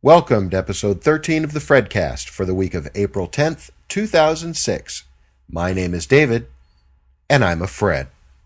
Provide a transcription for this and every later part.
Welcome to episode 13 of the Fredcast for the week of April 10th, 2006. My name is David, and I'm a Fred.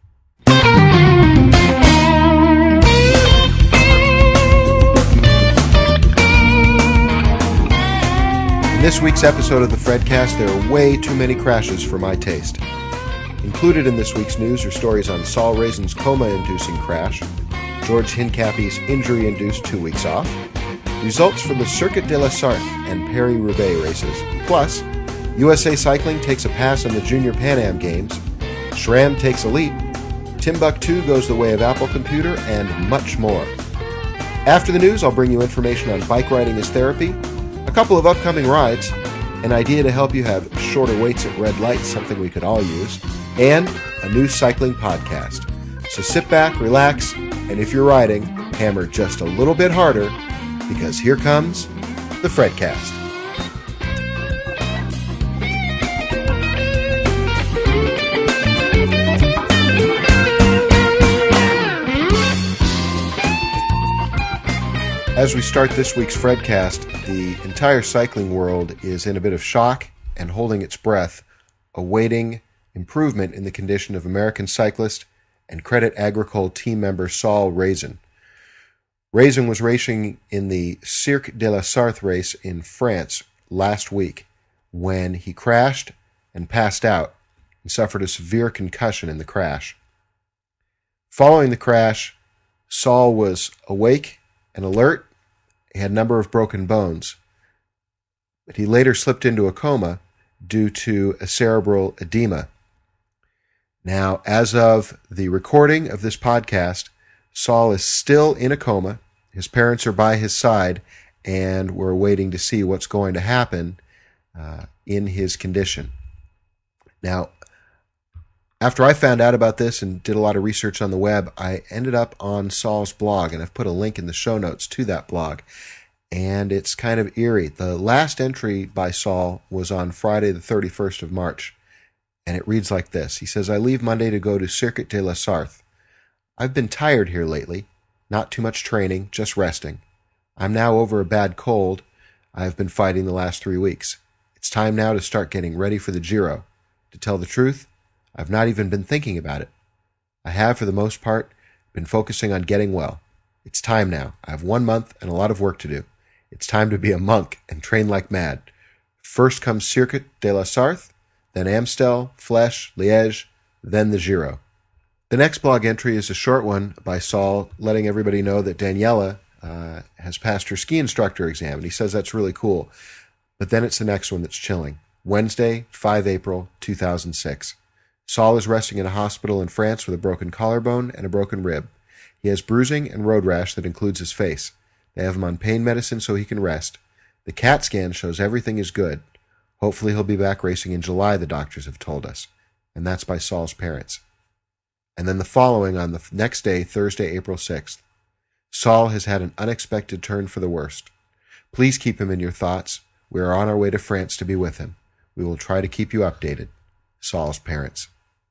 In this week's episode of the Fredcast, there are way too many crashes for my taste. Included in this week's news are stories on Saul Raisin's coma-inducing crash, George Hincapie's injury-induced 2 weeks off, results from the Circuit de la Sarthe and Paris-Roubaix races, plus USA Cycling takes a pass on the Junior Pan Am Games, SRAM takes a leap, Timbuktu goes the way of Apple Computer, and much more. After the news, I'll bring you information on bike riding as therapy, a couple of upcoming rides, an idea to help you have shorter waits at red lights, something we could all use, and a new cycling podcast. So sit back, relax, and if you're riding, hammer just a little bit harder, because here comes the Fredcast. As we start this week's Fredcast, the entire cycling world is in a bit of shock and holding its breath, awaiting improvement in the condition of American cyclist and Credit Agricole team member Saul Raisin. Raisin was racing in the Cirque de la Sarthe race in France last week when he crashed and passed out and suffered a severe concussion in the crash. Following the crash, Saul was awake and alert. He had a number of broken bones, but he later slipped into a coma due to a cerebral edema. Now, as of the recording of this podcast, Saul is still in a coma. His parents are by his side, and we're waiting to see what's going to happen in his condition. Now, after I found out about this and did a lot of research on the web, I ended up on Saul's blog, and I've put a link in the show notes to that blog. And it's kind of eerie. The last entry by Saul was on Friday the 31st of March, and it reads like this. He says, "I leave Monday to go to Circuit de la Sarthe. I've been tired here lately. Not too much training, just resting. I'm now over a bad cold I've been fighting the last 3 weeks. It's time now to start getting ready for the Giro. To tell the truth, I've not even been thinking about it. I have, for the most part, been focusing on getting well. It's time now. I have 1 month and a lot of work to do. It's time to be a monk and train like mad. First comes Circuit de la Sarthe, then Amstel, Flèche, Liège, then the Giro." The next blog entry is a short one by Saul, letting everybody know that Daniela has passed her ski instructor exam, and he says that's really cool. But then it's the next one that's chilling. Wednesday, 5 April 2006. Saul is resting in a hospital in France with a broken collarbone and a broken rib. He has bruising and road rash that includes his face. They have him on pain medicine so he can rest. The CAT scan shows everything is good. Hopefully he'll be back racing in July, the doctors have told us. And that's by Saul's parents. And then the following on the next day, Thursday, April 6th. Saul has had an unexpected turn for the worst. Please keep him in your thoughts. We are on our way to France to be with him. We will try to keep you updated. Saul's parents.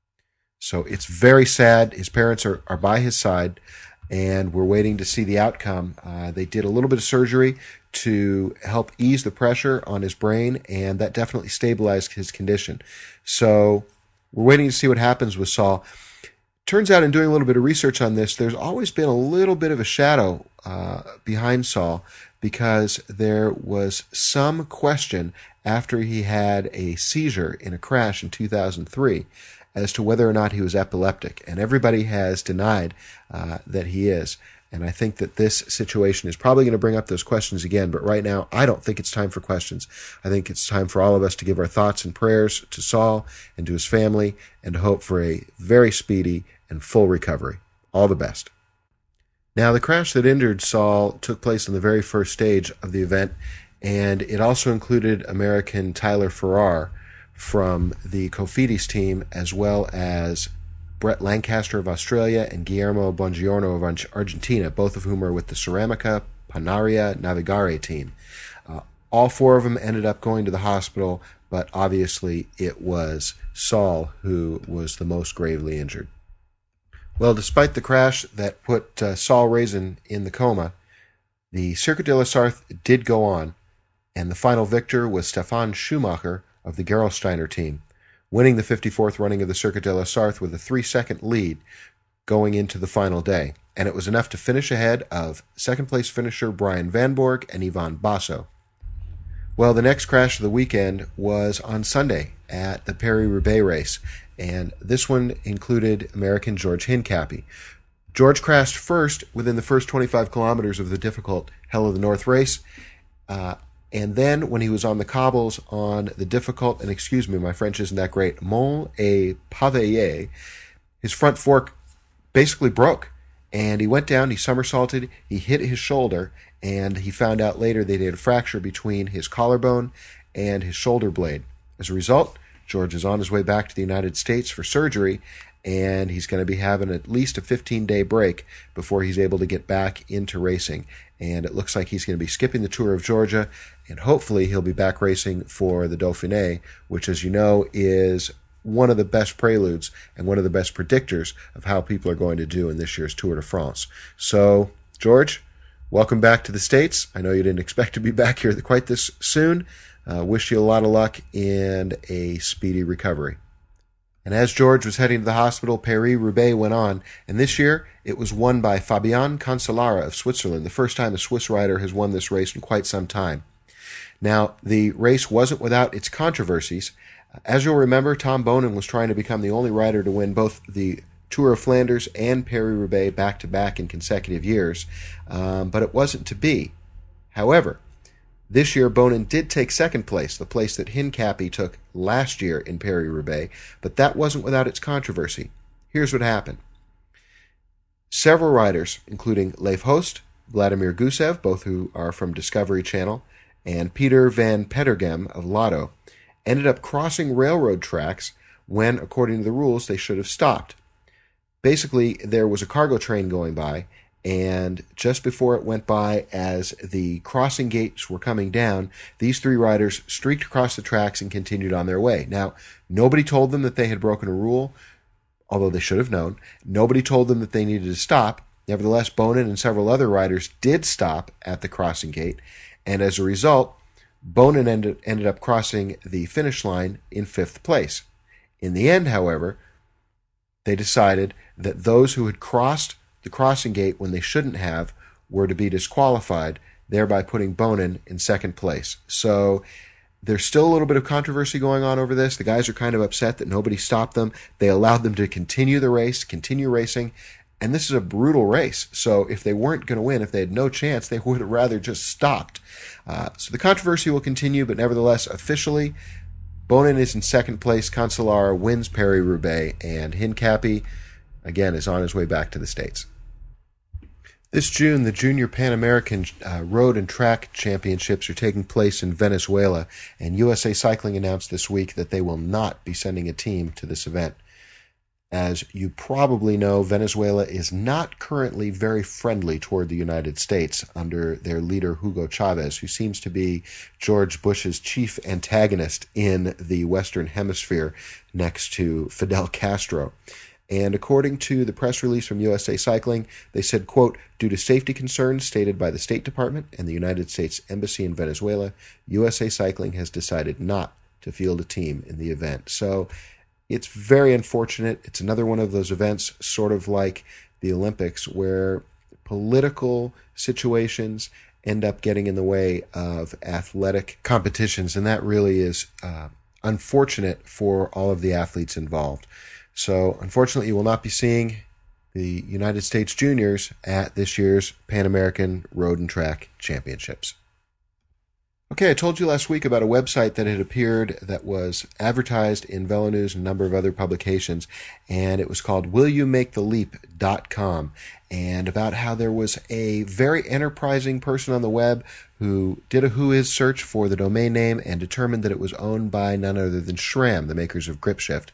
So it's very sad. His parents are by his side, and we're waiting to see the outcome. They did a little bit of surgery to help ease the pressure on his brain, and that definitely stabilized his condition. So we're waiting to see what happens with Saul. Turns out, in doing a little bit of research on this, there's always been a little bit of a shadow behind Saul, because there was some question after he had a seizure in a crash in 2003 as to whether or not he was epileptic, and everybody has denied that he is. And I think that this situation is probably going to bring up those questions again, but right now I don't think it's time for questions. I think it's time for all of us to give our thoughts and prayers to Saul and to his family, and to hope for a very speedy and full recovery. All the best. Now, the crash that injured Saul took place on the very first stage of the event, and it also included American Tyler Farrar from the Cofidis team, as well as Brett Lancaster of Australia and Guillermo Bongiorno of Argentina, both of whom are with the Ceramica Panaria Navigare team. All four of them ended up going to the hospital, but obviously it was Saul who was the most gravely injured. Well, despite the crash that put Saul Raisin in the coma, The Circuit de la Sarthe did go on, and the final victor was Stefan Schumacher of the Gerolsteiner team, winning the 54th running of the Circuit de la Sarthe with a 3-second lead going into the final day. And it was enough to finish ahead of second-place finisher Brian Van Borg and Ivan Basso. Well, the next crash of the weekend was on Sunday at the Paris-Roubaix race, and this one included American George Hincapie. George crashed first within the first 25 kilometers of the difficult Hell of the North race, and then when he was on the cobbles on the difficult, and excuse me, my French isn't that great, Mont et Pavillé, his front fork basically broke. And he went down, he somersaulted, he hit his shoulder, and he found out later that he had a fracture between his collarbone and his shoulder blade. As a result, George is on his way back to the United States for surgery, and he's going to be having at least a 15-day break before he's able to get back into racing. And it looks like he's going to be skipping the Tour of Georgia, and hopefully he'll be back racing for the Dauphiné, which, as you know, is one of the best preludes and one of the best predictors of how people are going to do in this year's Tour de France. So, George, welcome back to the States. I know you didn't expect to be back here quite this soon. Wish you a lot of luck and a speedy recovery. And as George was heading to the hospital, Paris-Roubaix went on, and this year it was won by Fabian Cancellara of Switzerland, the first time a Swiss rider has won this race in quite some time. Now, the race wasn't without its controversies. As you'll remember, Tom Boonen was trying to become the only rider to win both the Tour of Flanders and Paris-Roubaix back-to-back in consecutive years, but it wasn't to be. However, this year Boonen did take second place, the place that Hincapie took last year in Paris-Roubaix, but that wasn't without its controversy. Here's what happened. Several riders, including Leif Host, Vladimir Gusev, both who are from Discovery Channel, and Peter van Petergem of Lotto, ended up crossing railroad tracks when, according to the rules, they should have stopped. Basically, there was a cargo train going by, and just before it went by, as the crossing gates were coming down, these three riders streaked across the tracks and continued on their way. Now, nobody told them that they had broken a rule, although they should have known. Nobody told them that they needed to stop. Nevertheless, Boonen and several other riders did stop at the crossing gate, and as a result, Boonen ended up crossing the finish line in 5th place. In the end, however, they decided that those who had crossed the crossing gate when they shouldn't have were to be disqualified, thereby putting Boonen in 2nd place. So there's still a little bit of controversy going on over this. The guys are kind of upset that nobody stopped them. They allowed them to continue the race, continue racing, and this is a brutal race. So if they weren't going to win, if they had no chance, they would have rather just stopped. So the controversy will continue, but nevertheless, officially, Boonen is in 2nd place. Cancellara wins Paris-Roubaix, and Hincapie, again, is on his way back to the States. This June, the Junior Pan American Road and Track Championships are taking place in Venezuela, and USA Cycling announced this week that they will not be sending a team to this event. As you probably know, Venezuela is not currently very friendly toward the United States under their leader Hugo Chavez, who seems to be George Bush's chief antagonist in the Western Hemisphere next to Fidel Castro. And according to the press release from USA Cycling, they said, quote, due to safety concerns stated by the State Department and the United States Embassy in Venezuela, USA Cycling has decided not to field a team in the event. So it's very unfortunate. It's another one of those events, sort of like the Olympics, where political situations end up getting in the way of athletic competitions, and that really is unfortunate for all of the athletes involved. So, unfortunately, you will not be seeing the United States juniors at this year's Pan American Road and Track Championships. Okay, I told you last week about a website that had appeared that was advertised in VeloNews and a number of other publications, and it was called WillYouMakeTheLeap.com, and about how there was a very enterprising person on the web who did a whois search for the domain name and determined that it was owned by none other than SRAM, the makers of GripShift.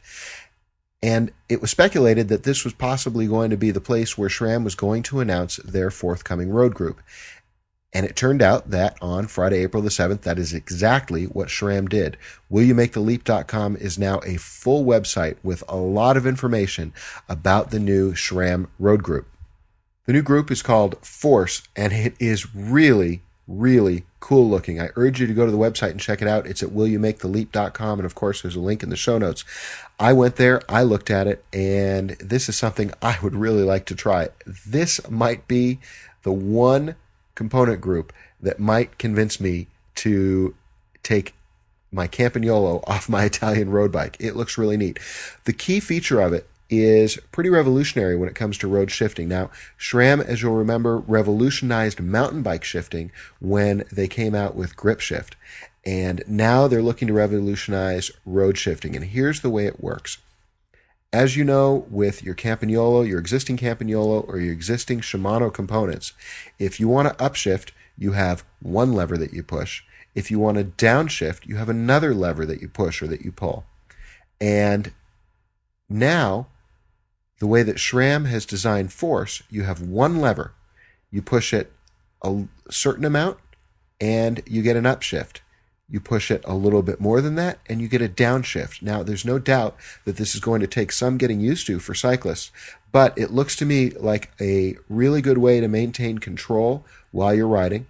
And it was speculated that this was possibly going to be the place where SRAM was going to announce their forthcoming road group. And it turned out that on Friday, April the 7th, that is exactly what SRAM did. WillYouMakeTheLeap.com is now a full website with a lot of information about the new SRAM road group. The new group is called Force, and it is really, really cool looking. I urge you to go to the website and check it out. It's at willyoumaketheleap.com, and of course there's a link in the show notes. I went there, I looked at it, and this is something I would really like to try. This might be the one component group that might convince me to take my Campagnolo off my Italian road bike. It looks really neat. The key feature of it is pretty revolutionary when it comes to road shifting. Now, SRAM, as you'll remember, revolutionized mountain bike shifting when they came out with Grip Shift. And now they're looking to revolutionize road shifting. And here's the way it works. As you know, with your Campagnolo, your existing Campagnolo, or your existing Shimano components, if you want to upshift, you have one lever that you push. If you want to downshift, you have another lever that you push or that you pull. And now, the way that SRAM has designed Force, you have one lever. You push it a certain amount, and you get an upshift. You push it a little bit more than that, and you get a downshift. Now, there's no doubt that this is going to take some getting used to for cyclists, but it looks to me like a really good way to maintain control while you're riding.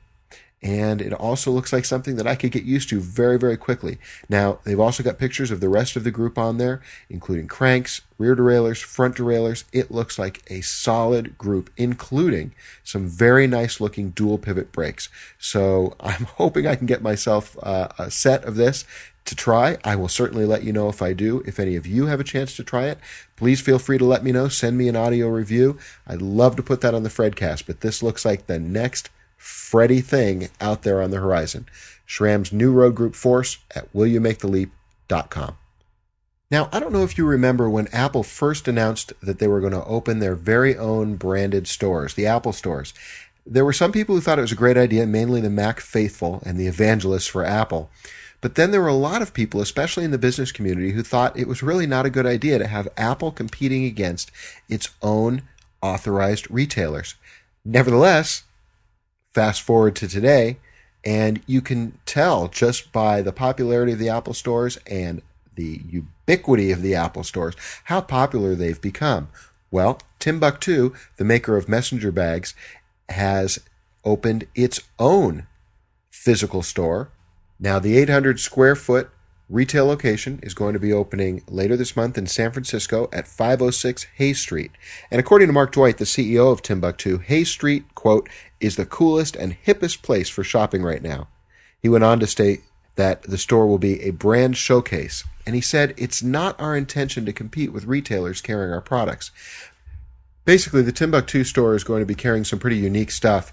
And it also looks like something that I could get used to very, very quickly. Now, they've also got pictures of the rest of the group on there, including cranks, rear derailleurs, front derailleurs. It looks like a solid group, including some very nice looking dual pivot brakes. So I'm hoping I can get myself a set of this to try. I will certainly let you know if I do. If any of you have a chance to try it, please feel free to let me know. Send me an audio review. I'd love to put that on the Fredcast, but this looks like the next Freddy thing out there on the horizon. SRAM's new road group Force at willyoumaketheleap.com. Now, I don't know if you remember when Apple first announced that they were going to open their very own branded stores, the Apple stores. There were some people who thought it was a great idea, mainly the Mac faithful and the evangelists for Apple. But then there were a lot of people, especially in the business community, who thought it was really not a good idea to have Apple competing against its own authorized retailers. Nevertheless, fast forward to today, and you can tell just by the popularity of the Apple stores and the ubiquity of the Apple stores how popular they've become. Well, Timbuk2, the maker of messenger bags, has opened its own physical store. Now, the 800 square foot retail location is going to be opening later this month in San Francisco at 506 Hay Street. And according to Mark Dwight, the CEO of Timbuk2, Hay Street, quote, is the coolest and hippest place for shopping right now. He went on to state that the store will be a brand showcase. And he said, it's not our intention to compete with retailers carrying our products. Basically, the Timbuk2 store is going to be carrying some pretty unique stuff.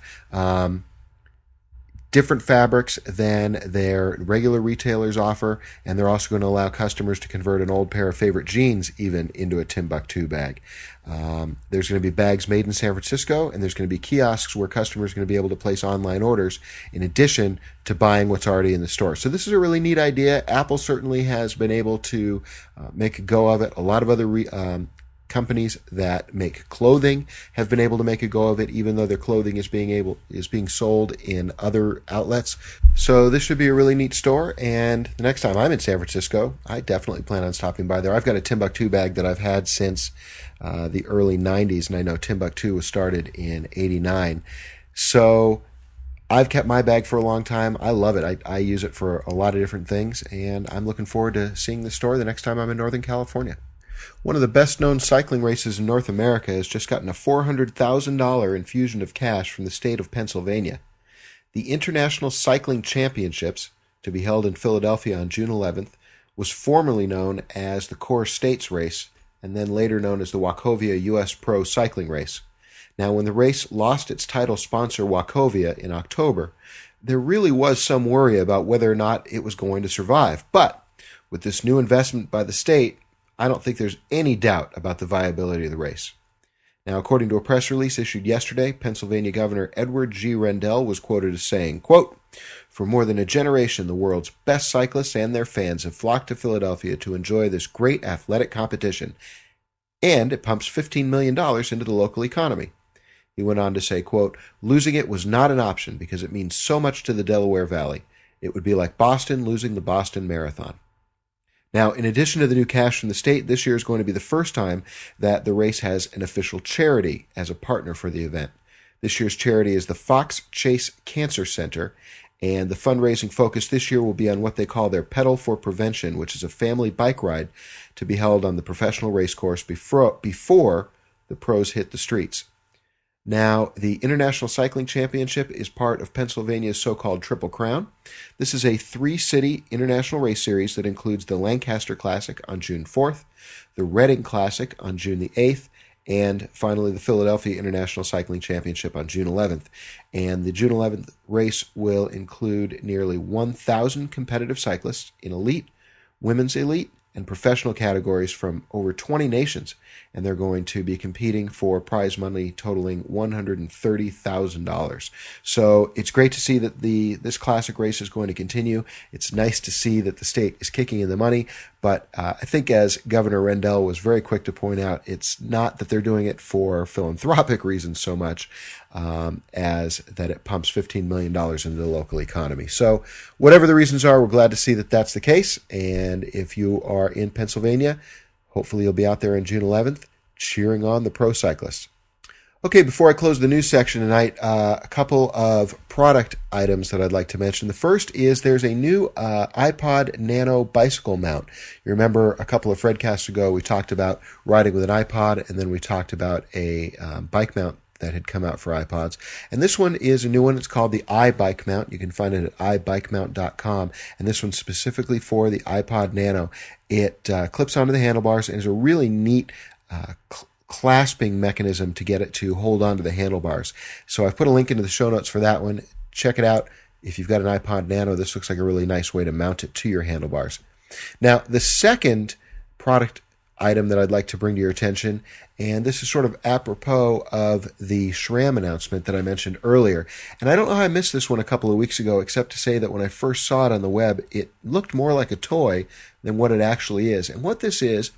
Different fabrics than their regular retailers offer, and they're also going to allow customers to convert an old pair of favorite jeans even into a Timbuk2 bag. There's going to be bags made in San Francisco, and there's going to be kiosks where customers are going to be able to place online orders in addition to buying what's already in the store. So this is a really neat idea. Apple certainly has been able to make a go of it. A lot of other companies that make clothing have been able to make a go of it, even though their clothing is being sold in other outlets. So this should be a really neat store, and the next time I'm in San Francisco, I definitely plan on stopping by there. I've got a Timbuk2 bag that I've had since the early 90s, and I know Timbuk2 was started in 89. So I've kept my bag for a long time. I love it. I use it for a lot of different things, and I'm looking forward to seeing the store the next time I'm in Northern California. One of the best-known cycling races in North America has just gotten a $400,000 infusion of cash from the state of Pennsylvania. The International Cycling Championships, to be held in Philadelphia on June 11th, was formerly known as the Core States Race, and then later known as the Wachovia U.S. Pro Cycling Race. Now, when the race lost its title sponsor, Wachovia, in October, there really was some worry about whether or not it was going to survive. But with this new investment by the state, I don't think there's any doubt about the viability of the race. Now, according to a press release issued yesterday, Pennsylvania Governor Edward G. Rendell was quoted as saying, quote, "For more than a generation, the world's best cyclists and their fans have flocked to Philadelphia to enjoy this great athletic competition, and it pumps $15 million into the local economy." He went on to say, quote, "Losing it was not an option because it means so much to the Delaware Valley. It would be like Boston losing the Boston Marathon." Now, in addition to the new cash from the state, this year is going to be the first time that the race has an official charity as a partner for the event. This year's charity is the Fox Chase Cancer Center, and the fundraising focus this year will be on what they call their Pedal for Prevention, which is a family bike ride to be held on the professional race course before the pros hit the streets. Now, the International Cycling Championship is part of Pennsylvania's so-called Triple Crown. This is a 3-city international race series that includes the Lancaster Classic on June 4th, the Reading Classic on June the 8th, and finally the Philadelphia International Cycling Championship on June 11th. And the June 11th race will include nearly 1,000 competitive cyclists in elite, women's elite, and professional categories from over 20 nations, and they're going to be competing for prize money totaling $130,000. So it's great to see that this classic race is going to continue. It's nice to see that the state is kicking in the money, but I think, as Governor Rendell was very quick to point out, it's not that they're doing it for philanthropic reasons so much as that it pumps $15 million into the local economy. So whatever the reasons are, we're glad to see that that's the case. And if you are in Pennsylvania, hopefully you'll be out there on June 11th cheering on the pro cyclists. Okay, before I close the news section tonight, a couple of product items that I'd like to mention. The first is there's a new iPod Nano bicycle mount. You remember a couple of Fredcasts ago we talked about riding with an iPod, and then we talked about a bike mount that had come out for iPods. And this one is a new one. It's called the iBike Mount. You can find it at ibikemount.com. And this one's specifically for the iPod Nano. It clips onto the handlebars and is a really neat clasping mechanism to get it to hold onto the handlebars. So I've put a link into the show notes for that one. Check it out. If you've got an iPod Nano, this looks like a really nice way to mount it to your handlebars. Now, the second product item that I'd like to bring to your attention, and this is sort of apropos of the SRAM announcement that I mentioned earlier. And I don't know how I missed this one a couple of weeks ago, except to say that when I first saw it on the web, it looked more like a toy than what it actually is. And what this is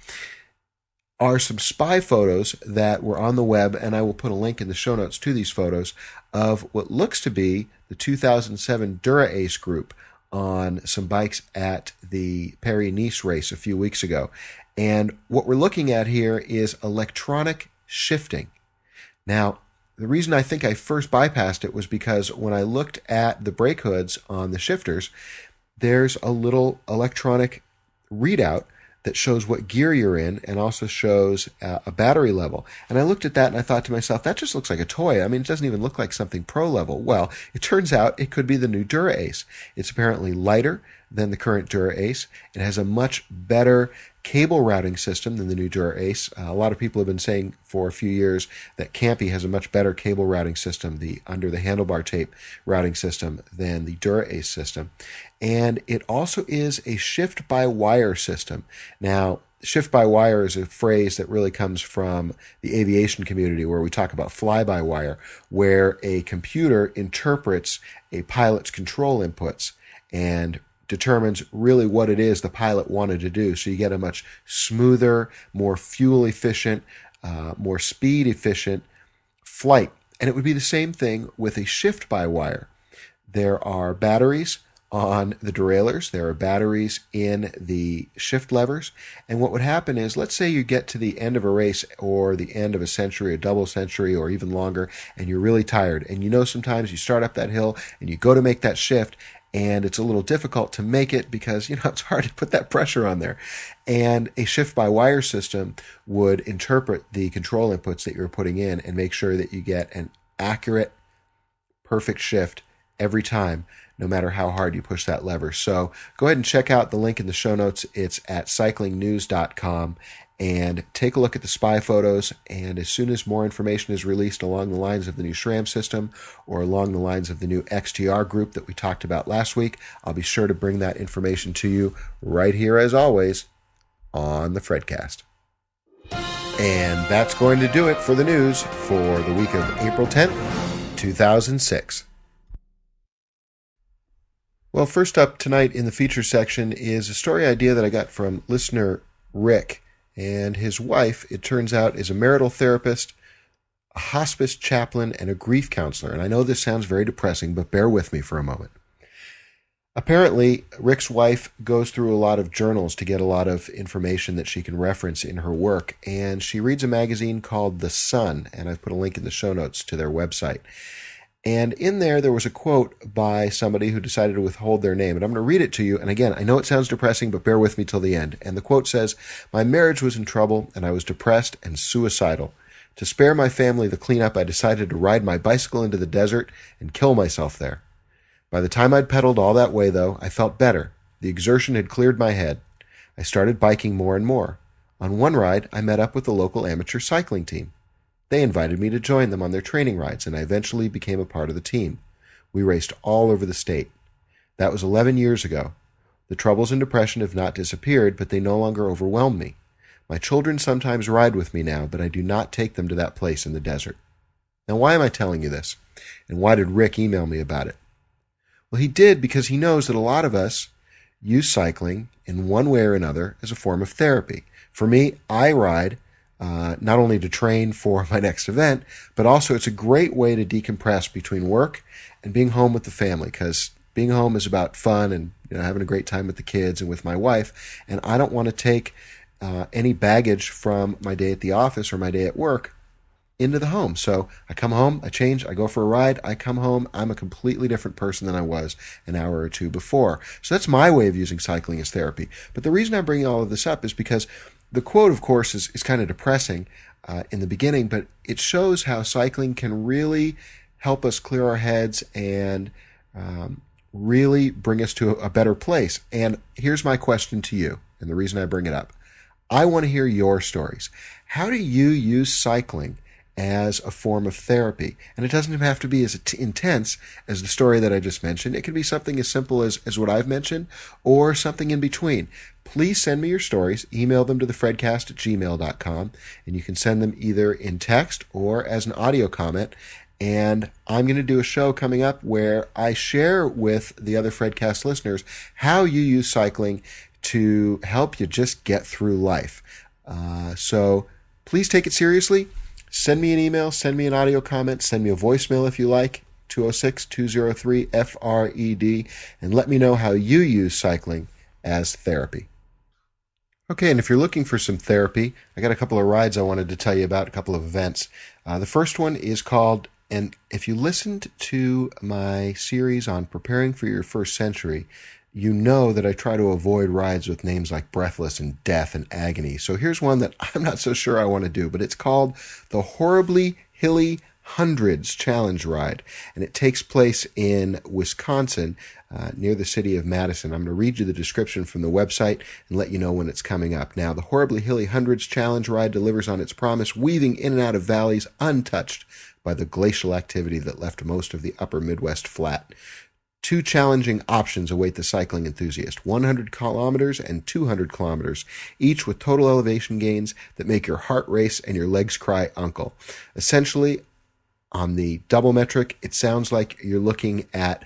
are some spy photos that were on the web, and I will put a link in the show notes to these photos, of what looks to be the 2007 Dura-Ace group on some bikes at the Paris-Nice race a few weeks ago. And what we're looking at here is electronic shifting. Now, the reason I think I first bypassed it was because when I looked at the brake hoods on the shifters, there's a little electronic readout that shows what gear you're in and also shows a battery level. And I looked at that and I thought to myself, that just looks like a toy. I mean, it doesn't even look like something pro level. Well, it turns out it could be the new Dura-Ace. It's apparently lighter than the current Dura-Ace. It has a much better cable routing system than the new Dura-Ace. A lot of people have been saying for a few years that Campy has a much better cable routing system, the under the handlebar tape routing system, than the Dura-Ace system. And it also is a shift-by-wire system. Now, shift-by-wire is a phrase that really comes from the aviation community, where we talk about fly-by-wire, where a computer interprets a pilot's control inputs and determines really what it is the pilot wanted to do. So you get a much smoother, more fuel-efficient, more speed-efficient flight. And it would be the same thing with a shift-by-wire. There are batteries on the derailleurs. There are batteries in the shift levers. And what would happen is, let's say you get to the end of a race or the end of a century, a double century, or even longer, and you're really tired. And you know sometimes you start up that hill and you go to make that shift, and it's a little difficult to make it because, it's hard to put that pressure on there. And a shift-by-wire system would interpret the control inputs that you're putting in and make sure that you get an accurate, perfect shift every time, no matter how hard you push that lever. So go ahead and check out the link in the show notes. It's at cyclingnews.com. And take a look at the spy photos, and as soon as more information is released along the lines of the new SRAM system or along the lines of the new XTR group that we talked about last week, I'll be sure to bring that information to you right here, as always, on the Fredcast. And that's going to do it for the news for the week of April 10th, 2006. Well, first up tonight in the feature section is a story idea that I got from listener Rick. And his wife, it turns out, is a marital therapist, a hospice chaplain, and a grief counselor. And I know this sounds very depressing, but bear with me for a moment. Apparently, Rick's wife goes through a lot of journals to get a lot of information that she can reference in her work, and she reads a magazine called The Sun, and I've put a link in the show notes to their website. And in there was a quote by somebody who decided to withhold their name, and I'm going to read it to you. And again, I know it sounds depressing, but bear with me till the end. And the quote says, "My marriage was in trouble, and I was depressed and suicidal. To spare my family the cleanup, I decided to ride my bicycle into the desert and kill myself there. By the time I'd pedaled all that way, though, I felt better. The exertion had cleared my head. I started biking more and more. On one ride, I met up with the local amateur cycling team. They invited me to join them on their training rides, and I eventually became a part of the team. We raced all over the state. That was 11 years ago. The troubles and depression have not disappeared, but they no longer overwhelm me. My children sometimes ride with me now, but I do not take them to that place in the desert." Now, why am I telling you this? And why did Rick email me about it? Well, he did because he knows that a lot of us use cycling in one way or another as a form of therapy. For me, I ride not only to train for my next event, but also it's a great way to decompress between work and being home with the family, because being home is about fun and having a great time with the kids and with my wife, and I don't want to take any baggage from my day at the office or my day at work into the home. So I come home, I change, I go for a ride, I come home, I'm a completely different person than I was an hour or two before. So that's my way of using cycling as therapy. But the reason I'm bringing all of this up is because the quote, of course, is kind of depressing in the beginning, but it shows how cycling can really help us clear our heads and really bring us to a better place. And here's my question to you, and the reason I bring it up. I want to hear your stories. How do you use cycling as a form of therapy? And it doesn't have to be as intense as the story that I just mentioned. It can be something as simple as what I've mentioned, or something in between. Please send me your stories. Email them to thefredcast@gmail.com, and you can send them either in text or as an audio comment. And I'm going to do a show coming up where I share with the other Fredcast listeners how you use cycling to help you just get through life. So please take it seriously. Send me an email, send me an audio comment, send me a voicemail if you like, 206-203-FRED, and let me know how you use cycling as therapy. Okay, and if you're looking for some therapy, I got a couple of rides I wanted to tell you about, a couple of events. The first one is called, and if you listened to my series on preparing for your first century, you know that I try to avoid rides with names like Breathless and Death and Agony. So here's one that I'm not so sure I want to do, but it's called the Horribly Hilly Hundreds Challenge Ride, and it takes place in Wisconsin, near the city of Madison. I'm going to read you the description from the website and let you know when it's coming up. Now, the Horribly Hilly Hundreds Challenge Ride delivers on its promise, weaving in and out of valleys untouched by the glacial activity that left most of the upper Midwest flat. Two challenging options await the cycling enthusiast, 100 kilometers and 200 kilometers, each with total elevation gains that make your heart race and your legs cry uncle. Essentially, on the double metric, it sounds like you're looking at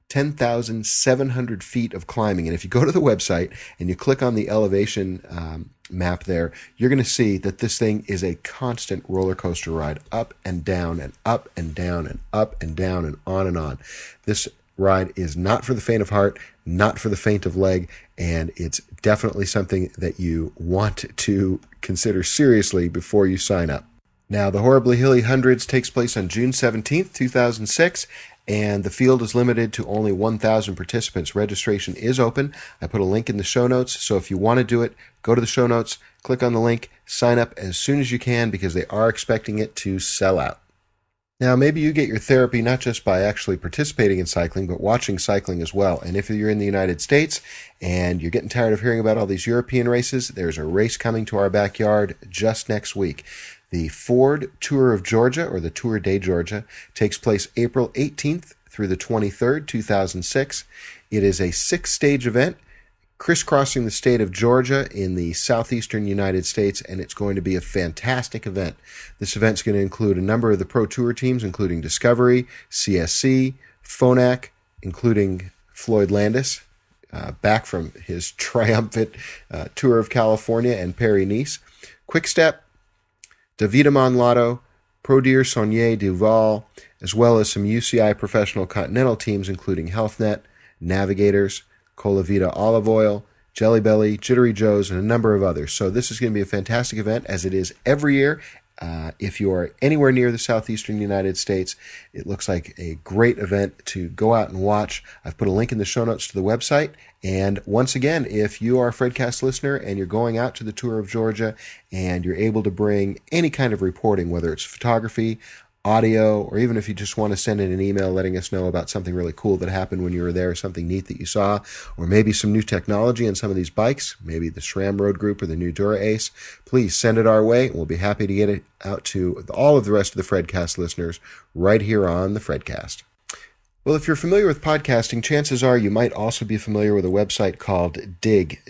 10,700 feet of climbing. And if you go to the website and you click on the elevation map there, you're going to see that this thing is a constant roller coaster ride, up and down and up and down and up and down and on and on. This ride is not for the faint of heart, not for the faint of leg, and it's definitely something that you want to consider seriously before you sign up. Now, the Horribly Hilly Hundreds takes place on June 17th, 2006, and the field is limited to only 1,000 participants. Registration is open. I put a link in the show notes, so if you want to do it, go to the show notes, click on the link, sign up as soon as you can, because they are expecting it to sell out. Now, maybe you get your therapy not just by actually participating in cycling, but watching cycling as well. And if you're in the United States and you're getting tired of hearing about all these European races, there's a race coming to our backyard just next week. The Ford Tour of Georgia, or the Tour de Georgia, takes place April 18th through the 23rd, 2006. It is a 6-stage event crisscrossing the state of Georgia in the southeastern United States, and it's going to be a fantastic event. This event's going to include a number of the Pro Tour teams, including Discovery, CSC, Phonak, including Floyd Landis, back from his triumphant Tour of California, and Paris-Nice, Quick-Step, Davidomon Lotto, Prodir Saunier Duval, as well as some UCI professional continental teams, including HealthNet, Navigators, Colavita Olive Oil, Jelly Belly, Jittery Joe's, and a number of others. So this is going to be a fantastic event, as it is every year. If you are anywhere near the southeastern United States, it looks like a great event to go out and watch. I've put a link in the show notes to the website. And once again, if you are a Fredcast listener and you're going out to the tour of Georgia and you're able to bring any kind of reporting, whether it's photography, audio, or even if you just want to send in an email letting us know about something really cool that happened when you were there, something neat that you saw, or maybe some new technology on some of these bikes, maybe the SRAM Road Group or the new Dura Ace, please send it our way, and we'll be happy to get it out to all of the rest of the Fredcast listeners right here on the Fredcast. Well, if you're familiar with podcasting, chances are you might also be familiar with a website called Digg,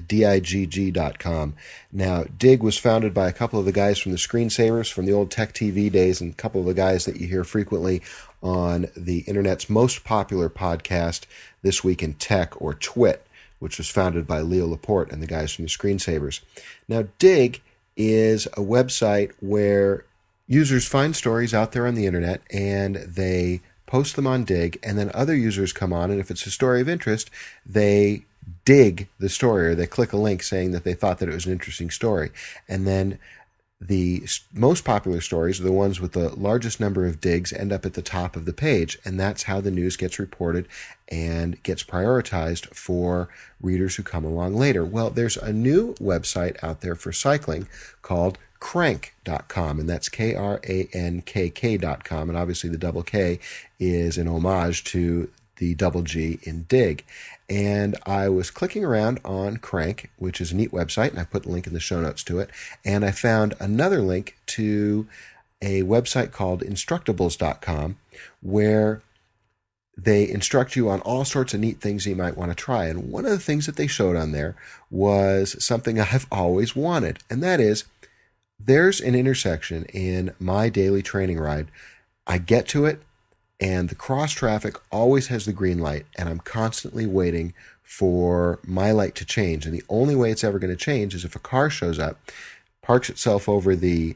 digg.com. Now, Digg was founded by a couple of the guys from the Screensavers from the old Tech TV days, and a couple of the guys that you hear frequently on the internet's most popular podcast, This Week in Tech, or TWIT, which was founded by Leo Laporte and the guys from the Screensavers. Now, Digg is a website where users find stories out there on the internet, and they post them on Digg, and then other users come on, and if it's a story of interest, they dig the story, or they click a link saying that they thought that it was an interesting story. And then the most popular stories are the ones with the largest number of digs end up at the top of the page, and that's how the news gets reported and gets prioritized for readers who come along later. Well, there's a new website out there for cycling called Crank.com, and that's Krankk.com, and obviously the double K is an homage to the double G in Digg. And I was clicking around on Crank, which is a neat website, and I put the link in the show notes to it, and I found another link to a website called Instructables.com, where they instruct you on all sorts of neat things you might want to try. And one of the things that they showed on there was something I've always wanted, and that is, there's an intersection in my daily training ride. I get to it, and the cross traffic always has the green light, and I'm constantly waiting for my light to change. And the only way it's ever going to change is if a car shows up, parks itself over the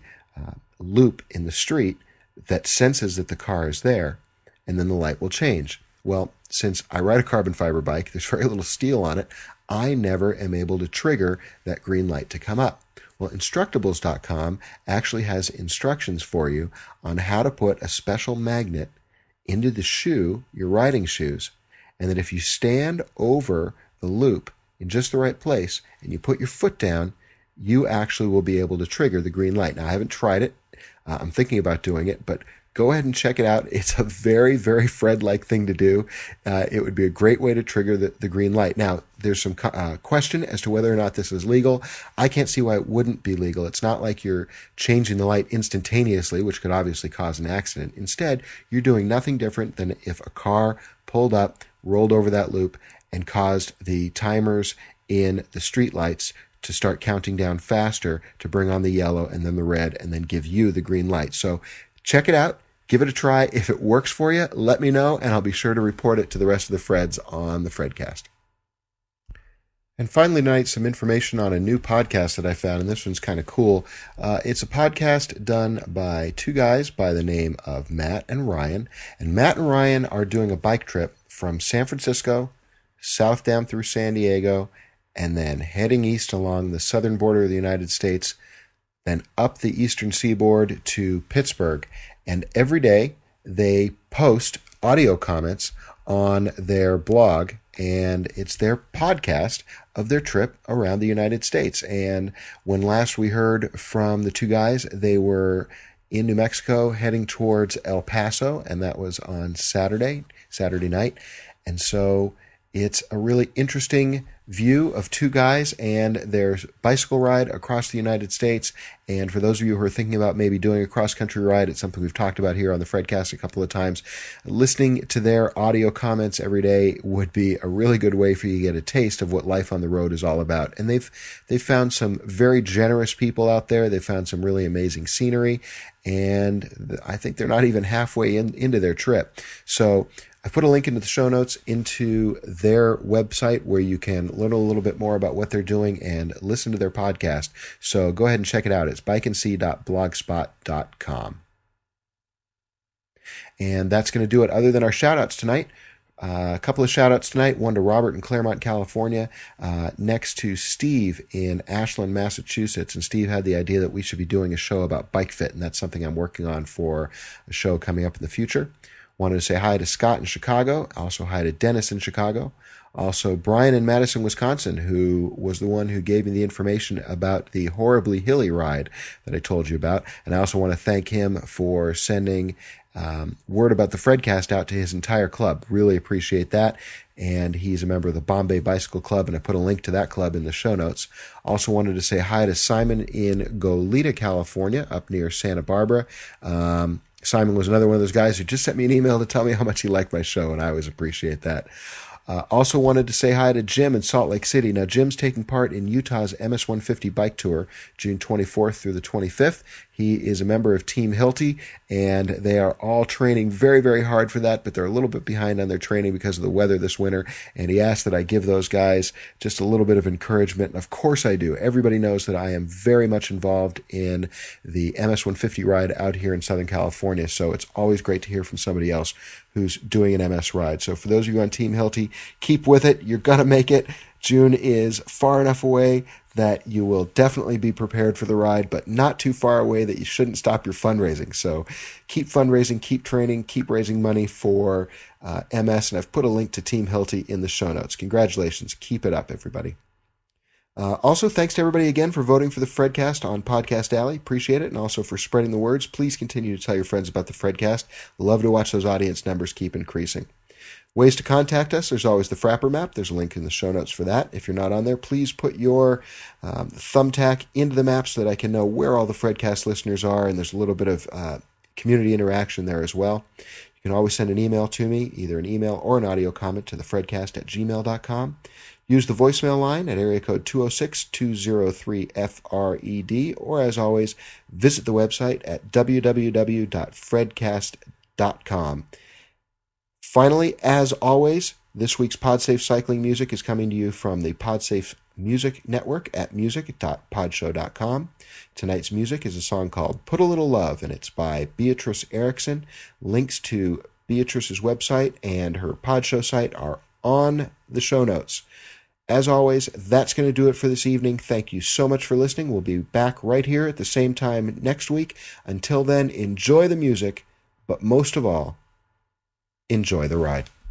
loop in the street that senses that the car is there, and then the light will change. Well, since I ride a carbon fiber bike, there's very little steel on it, I never am able to trigger that green light to come up. Well, Instructables.com actually has instructions for you on how to put a special magnet into the shoe, your riding shoes, and that if you stand over the loop in just the right place and you put your foot down, you actually will be able to trigger the green light. Now, I haven't tried it. I'm thinking about doing it, but go ahead and check it out. It's a very, very Fred-like thing to do. It would be a great way to trigger the green light. Now, there's some question as to whether or not this is legal. I can't see why it wouldn't be legal. It's not like you're changing the light instantaneously, which could obviously cause an accident. Instead, you're doing nothing different than if a car pulled up, rolled over that loop, and caused the timers in the street lights to start counting down faster to bring on the yellow and then the red and then give you the green light. So check it out. Give it a try. If it works for you, let me know, and I'll be sure to report it to the rest of the Freds on the Fredcast. And finally tonight, some information on a new podcast that I found, and this one's kind of cool. It's a podcast done by two guys by the name of Matt and Ryan. And Matt and Ryan are doing a bike trip from San Francisco, south down through San Diego, and then heading east along the southern border of the United States, then up the eastern seaboard to Pittsburgh. And every day they post audio comments on their blog, and it's their podcast of their trip around the United States. And when last we heard from the two guys, they were in New Mexico heading towards El Paso, and that was on Saturday night. And so it's a really interesting view of two guys and their bicycle ride across the United States. And for those of you who are thinking about maybe doing a cross-country ride, it's something we've talked about here on the Fredcast a couple of times. Listening to their audio comments every day would be a really good way for you to get a taste of what life on the road is all about. And they've found some very generous people out there. They've found some really amazing scenery, and I think they're not even halfway into their trip. So I put a link into the show notes into their website where you can learn a little bit more about what they're doing and listen to their podcast. So go ahead and check it out. It's bikeandc.blogspot.com. And that's going to do it. Other than our shout outs tonight, A couple of shout-outs tonight, one to Robert in Claremont, California, next to Steve in Ashland, Massachusetts. And Steve had the idea that we should be doing a show about bike fit, and that's something I'm working on for a show coming up in the future. Wanted to say hi to Scott in Chicago, also hi to Dennis in Chicago. Also, Brian in Madison, Wisconsin, who was the one who gave me the information about the horribly hilly ride that I told you about. And I also want to thank him for sending word about the Fredcast out to his entire club. Really appreciate that. And he's a member of the Bombay Bicycle Club, and I put a link to that club in the show notes. Also wanted to say hi to Simon in Goleta, California, up near Santa Barbara. Simon was another one of those guys who just sent me an email to tell me how much he liked my show, and I always appreciate that. Also wanted to say hi to Jim in Salt Lake City. Now, Jim's taking part in Utah's MS-150 bike tour, June 24th through the 25th. He is a member of Team Hilti, and they are all training very, very hard for that, but they're a little bit behind on their training because of the weather this winter, and he asked that I give those guys just a little bit of encouragement, and of course I do. Everybody knows that I am very much involved in the MS-150 ride out here in Southern California, so it's always great to hear from somebody else who's doing an MS ride. So for those of you on Team Hilti, keep with it. You're going to make it. June is far enough away that you will definitely be prepared for the ride, but not too far away that you shouldn't stop your fundraising. So keep fundraising, keep training, keep raising money for MS, and I've put a link to Team Hilti in the show notes. Congratulations. Keep it up, everybody. Also, thanks to everybody again for voting for the Fredcast on Podcast Alley. Appreciate it. And also for spreading the words. Please continue to tell your friends about the Fredcast. Love to watch those audience numbers keep increasing. Ways to contact us. There's always the Frapper map. There's a link in the show notes for that. If you're not on there, please put your thumbtack into the map so that I can know where all the Fredcast listeners are. And there's a little bit of community interaction there as well. You can always send an email to me, either an email or an audio comment to thefredcast@gmail.com. Use the voicemail line at area code 206-203-FRED, or as always, visit the website at www.fredcast.com. Finally, as always, this week's PodSafe Cycling music is coming to you from the PodSafe Music Network at music.podshow.com. Tonight's music is a song called Put a Little Love, and it's by Beatrice Erickson. Links to Beatrice's website and her Podshow site are on the show notes. As always, that's going to do it for this evening. Thank you so much for listening. We'll be back right here at the same time next week. Until then, enjoy the music, but most of all, enjoy the ride.